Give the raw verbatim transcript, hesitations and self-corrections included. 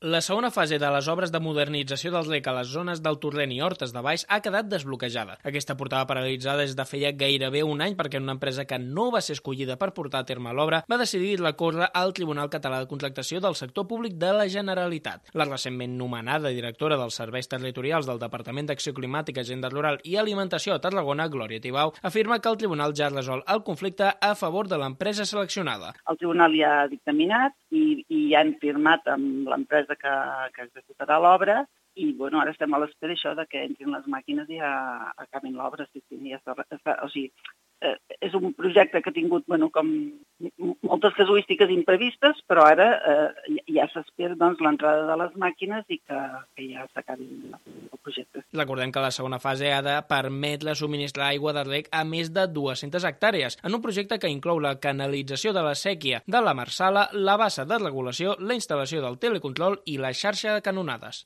La segona fase de les obres de modernització dels L E C a les zones del Torrent i Hortes de Baix ha quedat desbloquejada. Aquesta portava paralitzada des de feia gairebé un any perquè una empresa que no va ser escollida per portar a terme l'obra va decidir recórrer al Tribunal Català de Contractació del Sector Públic de la Generalitat. La recentment nomenada directora dels Serveis Territorials del Departament d'Acció Climàtica, Agenda Rural i Alimentació a Tarragona, Glòria Tibau, afirma que el tribunal ja ha resolt el conflicte a favor de l'empresa seleccionada. El tribunal ja ha dictaminat i, i ja han firmat amb l'empresa que, que executarà l'obra i bueno, ara estem a l'espera això de que entrin les màquines i ja acabin l'obra. Sí, sí, ja està, està, o sigui, eh, és un projecte que ha tingut bueno, com moltes casuístiques imprevistes, però ara eh, ja s'espera doncs, l'entrada de les màquines i que, que ja s'acabi el projecte. Recordem que la segona fase ha de permetre subministrar aigua de reg a més de dues-centes hectàrees, en un projecte que inclou la canalització de la séquia de la Marsala, la bassa de regulació, la instal·lació del telecontrol i la xarxa de canonades.